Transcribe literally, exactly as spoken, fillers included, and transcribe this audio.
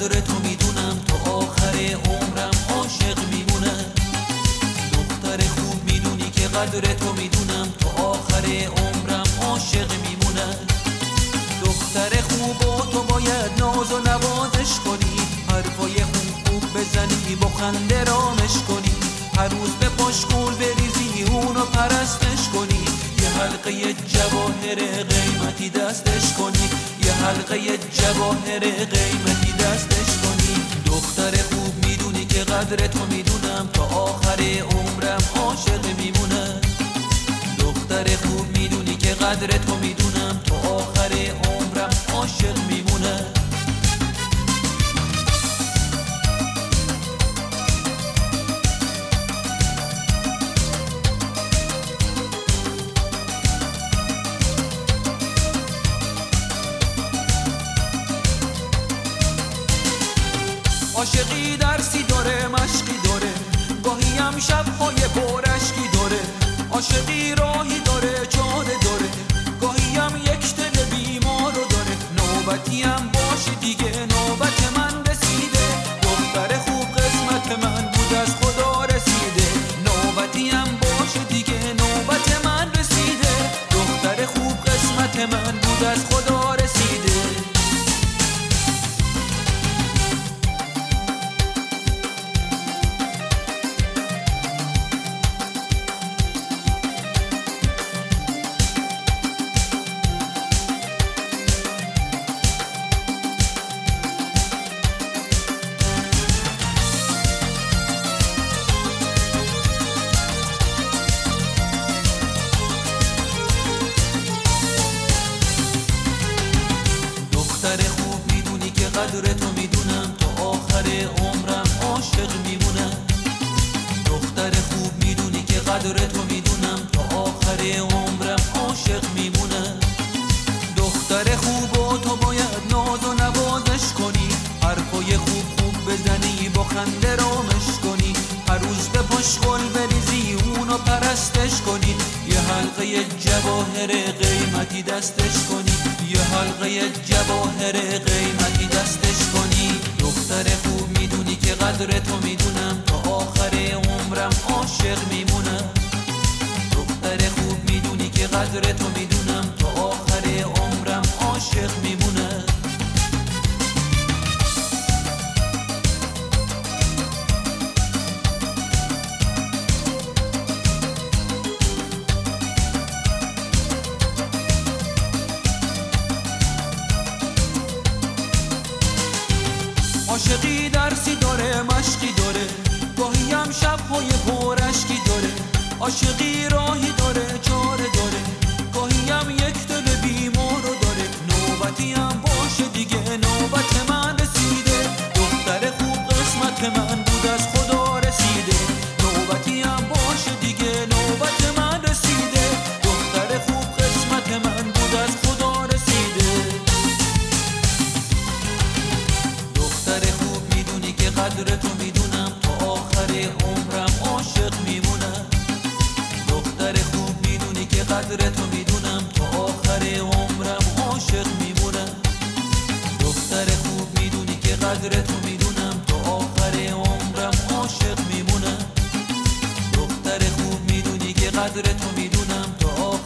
قدر تو میدونم تا آخر عمرم عاشق میمونم. دختر خوب میدونی که قدر تو میدونم تا آخر عمرم عاشق میمونم. دختر خوب و تو باید ناز و نوازش کنی، حرفای خوب خوب بزنی با خنده رامش کنی، هر روز به پاش گل بریزی اونو پرستش کنی، یه حلقه جواهر قیمتی دستش کنی، یه حلقه جواهر قیمتی دستش کنی. دختر خوب میدونی که قدر تو میدونم تا آخر عمرم عاشق میمونم. دختر خوب میدونی که قدر تو میدونم تا آخر عمرم عاشق میمونم. عاشقی درسی داره، مشقی داره، گاهی هم شب‌های پراشکی داره. عاشقی راهی داره، چاره داره، گاهی هم یک دل بیمارو داره. نوبتی هم باشه دیگه، نوبت من رسیده. دختر خوب قسمت من بود، از خدا رسیده. نوبتی هم باشه دیگه، نوبت من رسیده. دختر خوب قسمت من بود، از خدا رسیده. دختر خوب میدونی که قدر تو میدونم تا آخر عمرم عاشق میمونم. دختر خوب میدونی که قدر تو میدونم تا آخر عمرم عاشق میمونم. دختر خوب و تو باید ناز و نوازش کنی، حرفای خوب خوب بزنی با خنده رامش کنی، هر روز به پاش گل بریزی اونو پرستش کنی، یه حلقه جواهر قیمتی دستش کنی، یه حلقه جواهر قیمتی دستش کنی. دختر خوب میدونی که قدر تو میدونم تا آخر عمرم عاشق میمونم. دختر خوب میدونی که قدر تو میدونم تا آخر عمرم عاشق میمونم. عاشقی درسی داره، مشقی داره، گاهی هم شب‌های پراشکی داره. عاشقی راهی داره، چاره داره، گاهی هم یک دل بیمارو داره. نوبتی هم باشه دیگه، نوبت من رسیده. دختر خوب قسمت من بود، از خدا رسیده. نوبتی هم باشه دیگه، نوبت من رسیده. دختر خوب قسمت من بود، از خدا رسیده. دختر خوب میدونی که قدر تو میدونم تا آخر عمرم عاشق میمونم. دختر خوب میدونی که قدر تو میدونم تا آخر عمرم عاشق میمونم. دختر خوب میدونی که قدر تو میدونم تا آخر عمرم عاشق میمونم. دختر خوب میدونی که قدر تو میدونم تا